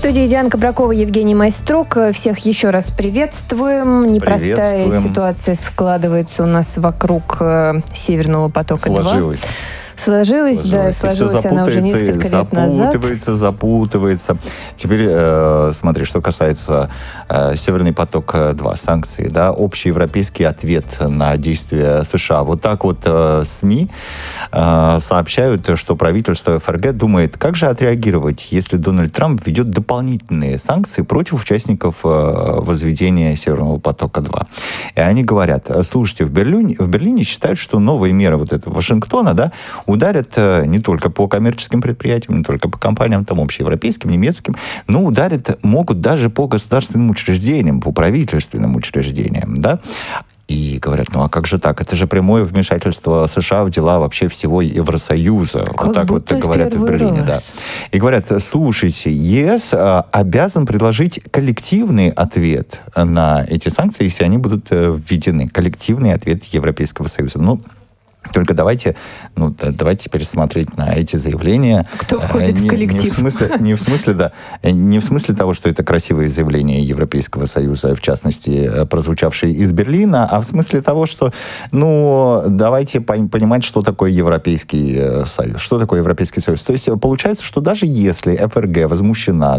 студии Диана Кабракова, Евгений Майструк. Всех еще раз приветствуем. Непростая ситуация складывается у нас вокруг Северного потока-2. Сложилась, она уже несколько лет назад. Запутывается. Теперь смотри, что касается Северный поток-2, санкции, да, общеевропейский ответ на действия США. Вот так вот СМИ сообщают, что правительство ФРГ думает, как же отреагировать, если Дональд Трамп введет дополнительные санкции против участников возведения Северного потока-2. И они говорят, слушайте, в Берлине считают, что новые меры вот этого Вашингтона, да, ударят не только по коммерческим предприятиям, не только по компаниям там общеевропейским, немецким, но ударят могут даже по государственным учреждениям, по правительственным учреждениям, да. И говорят, ну а как же так? Это же прямое вмешательство США в дела вообще всего Евросоюза. Как вот так вот говорят в Берлине. Да. И говорят, слушайте, ЕС обязан предложить коллективный ответ на эти санкции, если они будут введены. Коллективный ответ Европейского Союза. Ну, только давайте теперь смотреть на эти заявления. Кто входит в коллектив? Не в смысле того, что это красивые заявления Европейского Союза, в частности, прозвучавшие из Берлина, а в смысле того, что, давайте понимать, что такое Европейский Союз. Что такое Европейский Союз? То есть получается, что даже если ФРГ возмущена,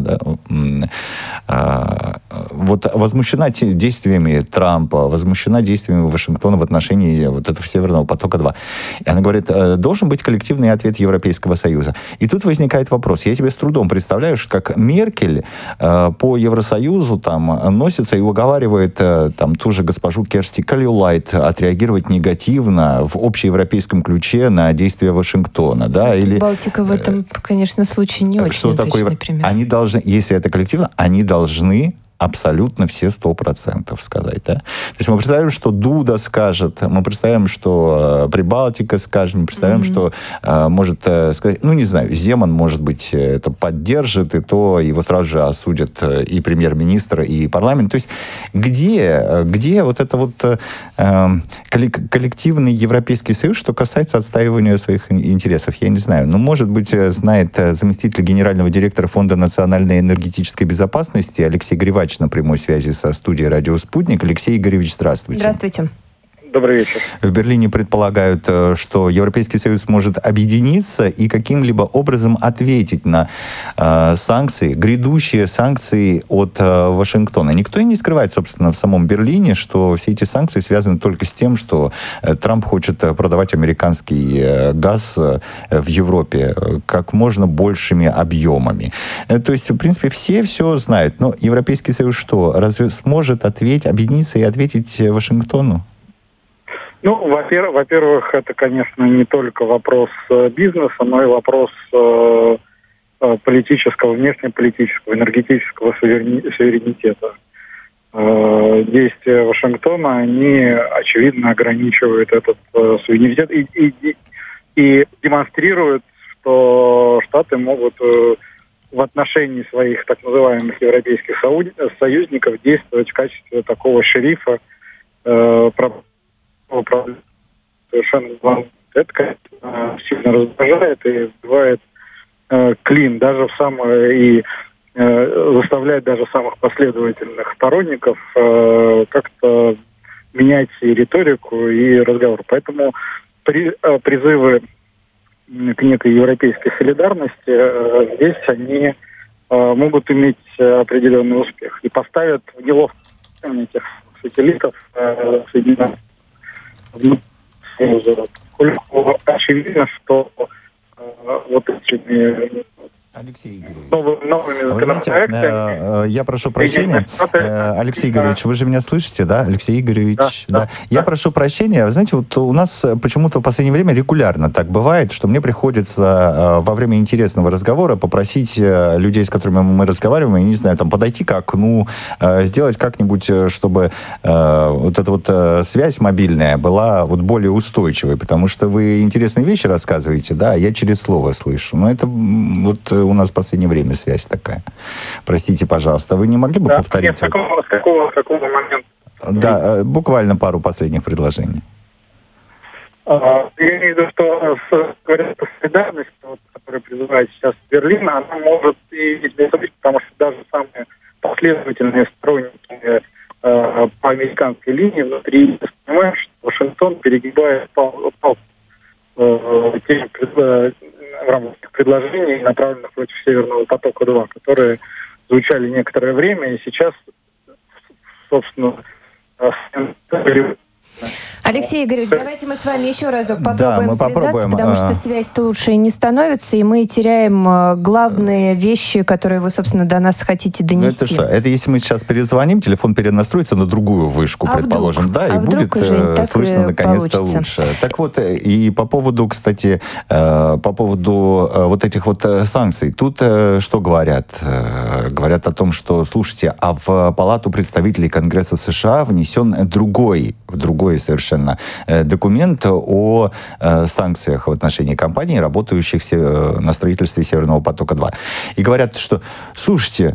возмущена действиями Трампа, возмущена действиями Вашингтона в отношении вот этого Северного потока-2, и она говорит, должен быть коллективный ответ Европейского Союза. И тут возникает вопрос. Я себе с трудом представляю, как Меркель по Евросоюзу там носится и уговаривает там ту же госпожу Керсти Кальюлайт отреагировать негативно в общеевропейском ключе на действия Вашингтона. Да? Или, Балтика в этом, конечно, случае не очень удачный пример. Они должны, если это коллективно, они должны абсолютно все 100% сказать, да? То есть мы представляем, что Дуда скажет, мы представляем, что Прибалтика скажет, мы представляем, что может сказать, не знаю, Земан, может быть, это поддержит, и то его сразу же осудят и премьер-министр, и парламент. То есть где вот это вот коллективный Европейский Союз, что касается отстаивания своих интересов? Я не знаю. Может быть, знает заместитель генерального директора Фонда национальной энергетической безопасности Алексей Гривач на прямой связи со студией «Радио Спутник». Алексей Игоревич, здравствуйте. Здравствуйте. Добрый вечер. В Берлине предполагают, что Европейский Союз может объединиться и каким-либо образом ответить на санкции, грядущие санкции от Вашингтона. Никто и не скрывает, собственно, в самом Берлине, что все эти санкции связаны только с тем, что Трамп хочет продавать американский газ в Европе как можно большими объемами. То есть, в принципе, все знают. Но Европейский Союз что, разве сможет объединиться и ответить Вашингтону? Во-первых, это, конечно, не только вопрос бизнеса, но и вопрос политического, внешнеполитического, энергетического суверенитета. Действия Вашингтона, они, очевидно, ограничивают этот суверенитет и демонстрируют, что Штаты могут в отношении своих так называемых европейских союзников действовать в качестве такого шерифа, совершенно главное. Это, конечно, сильно раздражает и вбивает клин даже и заставляет даже самых последовательных сторонников как-то менять и риторику, и разговор. Поэтому призывы к некой европейской солидарности здесь они могут иметь определенный успех и поставят в неловкое этих сателлитов Соединенных Союза. Поскольку очевидно, что вот этими Алексей Игоревич. Новыми законопроектами. Я прошу прощения. Алексей Игоревич, вы же меня слышите, да? Алексей Игоревич. Да. Я прошу прощения. Вы знаете, вот у нас почему-то в последнее время регулярно так бывает, что мне приходится во время интересного разговора попросить людей, с которыми мы разговариваем, я не знаю, там подойти к окну, сделать как-нибудь, чтобы вот эта вот связь мобильная была вот более устойчивой, потому что вы интересные вещи рассказываете, да, а я через слово слышу. Но это вот у нас в последнее время связь такая. Простите, пожалуйста. Вы не могли бы повторить? Нет, с какого момента? Да, буквально пару последних предложений. Я имею в виду, что говорят, солидарность, которая призывает сейчас Берлин, она может и не быть, потому что даже самые последовательные сторонники по американской линии внутри понимают, что Вашингтон перегибает палку в рамках предложений, направленных против Северного потока-2, которые звучали некоторое время, и сейчас, собственно, Алексей Игоревич, давайте мы с вами еще разок попробуем связаться, потому что связь-то лучше не становится, и мы теряем главные вещи, которые вы, собственно, до нас хотите донести. Это что? Это если мы сейчас перезвоним, телефон перенастроится на другую вышку, предположим, да, и будет слышно наконец-то лучше. Так вот, и по поводу, кстати, по поводу вот этих вот санкций, тут что говорят? Говорят о том, что, слушайте, а в Палату представителей Конгресса США внесен другой совершенно документ о санкциях в отношении компаний, работающих на строительстве Северного потока-2. И говорят, что, слушайте,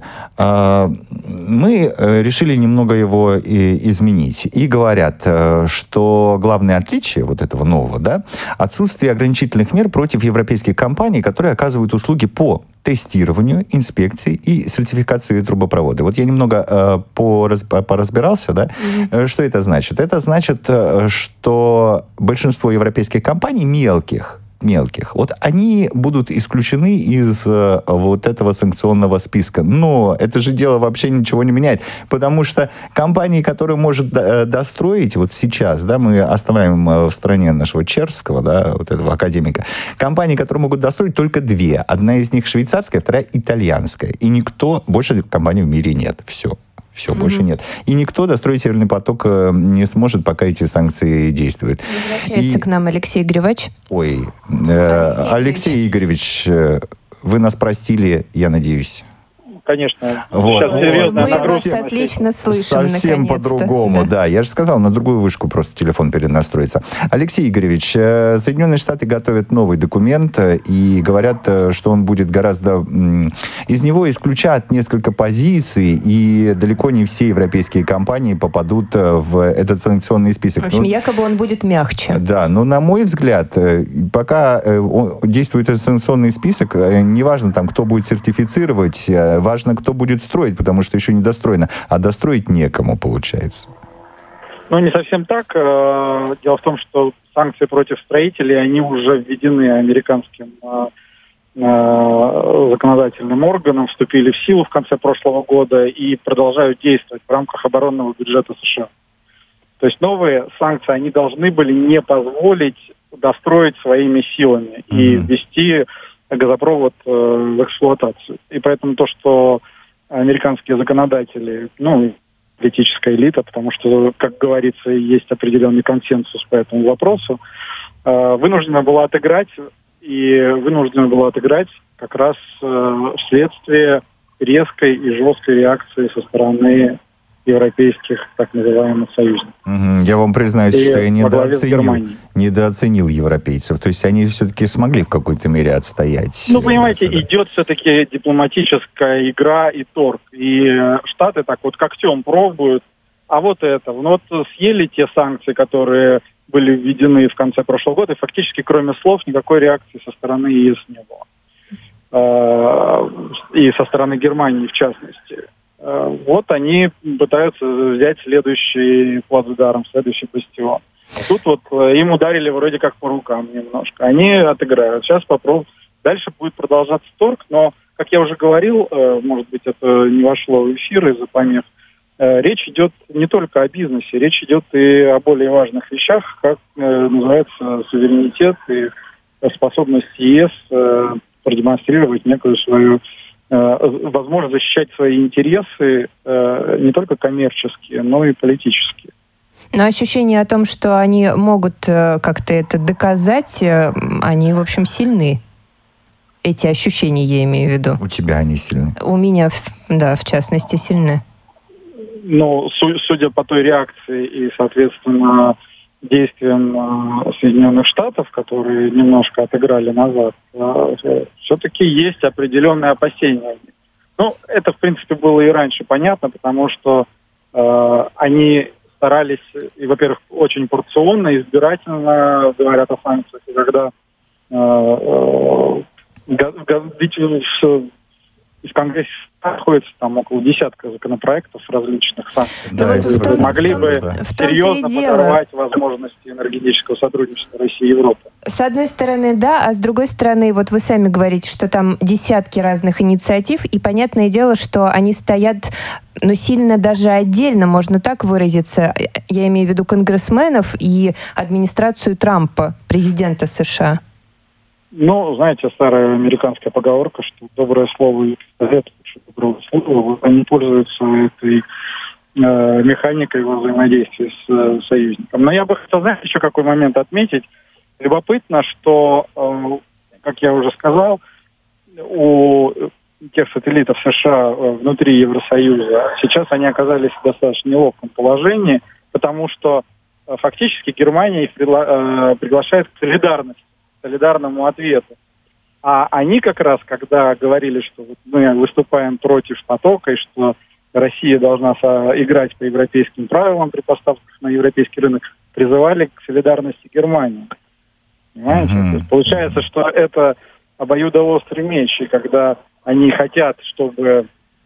мы решили немного его изменить. И говорят, что главное отличие вот этого нового, да, отсутствие ограничительных мер против европейских компаний, которые оказывают услуги по тестированию, инспекции и сертификации трубопровода. Вот я немного поразбирался, да, что это значит? Это значит, что большинство европейских компаний мелких, вот они будут исключены из вот этого санкционного списка. Но это же дело вообще ничего не меняет, потому что компании, которые может достроить вот сейчас, да, мы оставляем в стране нашего Черского, да, вот этого академика, компании, которые могут достроить, только две. Одна из них швейцарская, вторая итальянская. И никто, больше компаний в мире нет. Все, больше нет. И никто достроить Северный поток не сможет, пока эти санкции действуют. Возвращается к нам Алексей Игоревич. Алексей Игоревич, вы нас простили, я надеюсь. Конечно. Вот. Сейчас серьезная нагрузка. Мы вас отлично слышим, совсем по-другому, да. Я же сказал, на другую вышку просто телефон перенастроится. Алексей Игоревич, Соединенные Штаты готовят новый документ и говорят, что он будет гораздо... Из него исключат несколько позиций, и далеко не все европейские компании попадут в этот санкционный список. В общем, якобы он будет мягче. Да, но на мой взгляд, пока действует этот санкционный список, неважно там, кто будет сертифицировать, важно, кто будет строить, потому что еще не достроено. А достроить некому, получается. Ну, не совсем так. Дело в том, что санкции против строителей, они уже введены американским законодательным органом, вступили в силу в конце прошлого года и продолжают действовать в рамках оборонного бюджета США. То есть новые санкции, они должны были не позволить достроить своими силами и ввести газопровод в эксплуатацию. И поэтому то, что американские законодатели, политическая элита, потому что, как говорится, есть определенный консенсус по этому вопросу, вынуждена была отыграть как раз вследствие резкой и жесткой реакции со стороны европейских так называемых союзников. Я вам признаюсь, что я недооценил европейцев. То есть они все-таки смогли в какой-то мере отстоять. Понимаете, идет все-таки дипломатическая игра и торг. И Штаты так вот когтем пробуют. А вот это. Съели те санкции, которые были введены в конце прошлого года, и фактически кроме слов никакой реакции со стороны ЕС не было. И со стороны Германии в частности. Вот они пытаются взять следующий плацдарм, следующий бастион. Тут им ударили вроде как по рукам немножко. Они отыграют. Сейчас попробуют. Дальше будет продолжаться торг, но, как я уже говорил, может быть, это не вошло в эфир из-за помех, речь идет не только о бизнесе, речь идет и о более важных вещах, как называется суверенитет и способность ЕС продемонстрировать некую свою возможность защищать свои интересы не только коммерческие, но и политические. Но ощущение о том, что они могут как-то это доказать, они, в общем, сильны. Эти ощущения я имею в виду. У тебя они сильны? У меня, в частности, сильны. Судя по той реакции и, соответственно, действиям Соединенных Штатов, которые немножко отыграли назад, все-таки есть определенные опасения. Это, в принципе, было и раньше понятно, потому что они старались, и, во-первых, очень порционно, избирательно говорят о санкциях, и когда ведь в Конгрессе находится там около десятка законопроектов различных санкций, которые могли бы серьезно подорвать возможности энергетического сотрудничества России и Европы. С одной стороны, да, а с другой стороны, вот вы сами говорите, что там десятки разных инициатив, и понятное дело, что они стоят, сильно даже отдельно, можно так выразиться. Я имею в виду конгрессменов и администрацию Трампа, президента США. Знаете, старая американская поговорка, что доброе слово и совет лучше доброго слова. Они пользуются этой механикой во взаимодействии с союзником. Но я бы хотел, знаете, еще какой момент отметить. Любопытно, что, как я уже сказал, у тех сателлитов США внутри Евросоюза сейчас они оказались в достаточно неловком положении, потому что фактически Германия их приглашает к солидарному ответу. А они как раз, когда говорили, что мы выступаем против потока, и что Россия должна играть по европейским правилам при поставках на европейский рынок, призывали к солидарности Германии. Понимаете? То есть получается, что это обоюдоострый меч, и когда они хотят, чтобы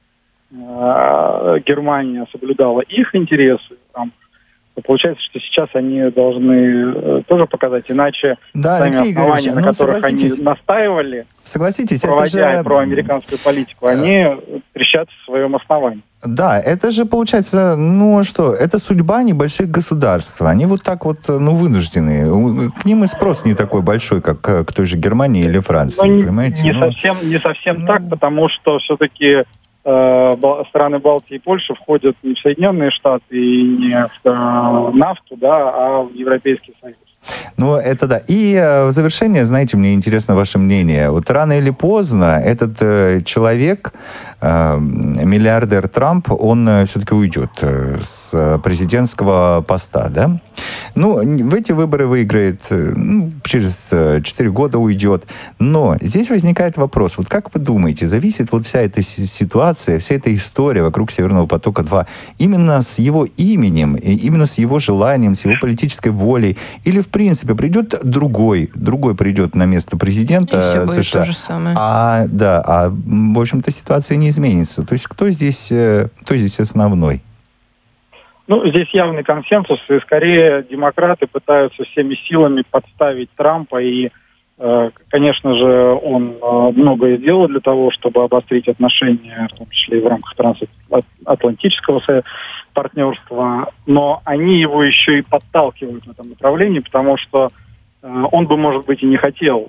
Германия соблюдала их интересы, получается, что сейчас они должны тоже показать, иначе сами основания, на которых они настаивали, проводя проамериканскую политику, они трещат в своем основании. Да, это же получается, это судьба небольших государств. Они вот так вынуждены. К ним и спрос не такой большой, как к той же Германии или Франции, понимаете? Не совсем так, потому что все-таки страны Балтии и Польши входят не в Соединенные Штаты и не в НАФТу, а в Европейский Союз. Это да. И в завершение, знаете, мне интересно ваше мнение. Вот рано или поздно этот человек, миллиардер Трамп, он все-таки уйдет с президентского поста, да? В эти выборы выиграет, через 4 года уйдет. Но здесь возникает вопрос. Вот как вы думаете, зависит вся эта ситуация, вся эта история вокруг Северного потока-2 именно с его именем, именно с его желанием, с его политической волей? Или, в принципе, придет другой придет на место президента США. Будет то же самое. В общем-то, ситуация не изменится. То есть кто здесь основной? Здесь явный консенсус, и скорее демократы пытаются всеми силами подставить Трампа, и, конечно же, он многое сделал для того, чтобы обострить отношения, в том числе и в рамках трансатлантического партнерства, но они его еще и подталкивают в этом направлении, потому что он бы, может быть, и не хотел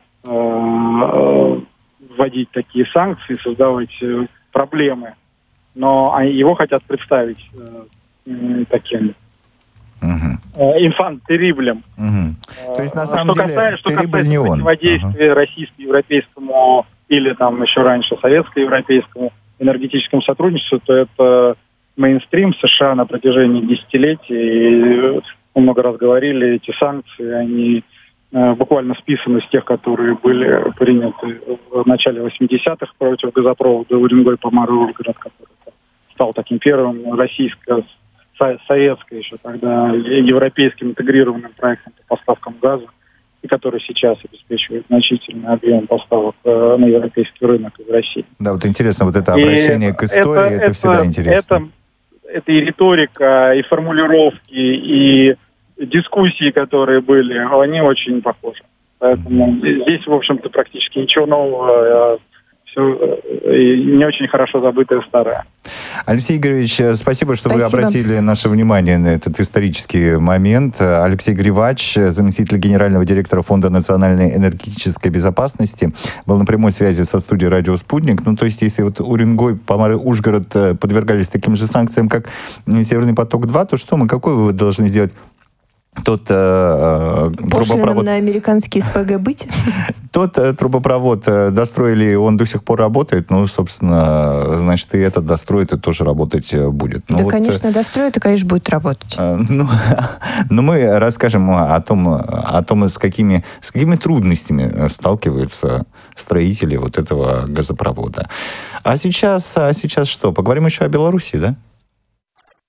вводить такие санкции, создавать проблемы, но его хотят представить таким инфант-терриблем. То есть, на самом деле, террибль не он. Противодействие российско-европейскому или еще раньше советско-европейскому энергетическому сотрудничеству, то это мейнстрим США на протяжении десятилетий. И мы много раз говорили, эти санкции, они буквально списаны с тех, которые были приняты в начале 80-х против газопровода Уренгой-Помар-Ужгород, который стал таким первым российско-советским еще тогда европейским интегрированным проектом по поставкам газа, и который сейчас обеспечивает значительный объем поставок на европейский рынок из России. Да, интересно, это обращение к истории, это всегда интересно. Это и риторика, и формулировки, и дискуссии, которые были, они очень похожи. Поэтому здесь, в общем-то, практически ничего нового, все не очень хорошо забытое старое. Алексей Игоревич, спасибо, что вы обратили наше внимание на этот исторический момент. Алексей Гривач, заместитель генерального директора Фонда национальной энергетической безопасности, был на прямой связи со студией «Радио Спутник». То есть, если Уренгой, Помар и Ужгород подвергались таким же санкциям, как Северный поток-2, то что какой вывод должны сделать? Тот трубопровод... на американский СПГ быть? Тот трубопровод достроили, он до сих пор работает. Собственно, значит, и этот достроит, и тоже работать будет. Конечно, достроит, и, конечно, будет работать. Но мы расскажем о том, с какими трудностями сталкиваются строители этого газопровода. А сейчас что? Поговорим еще о Беларуси, да?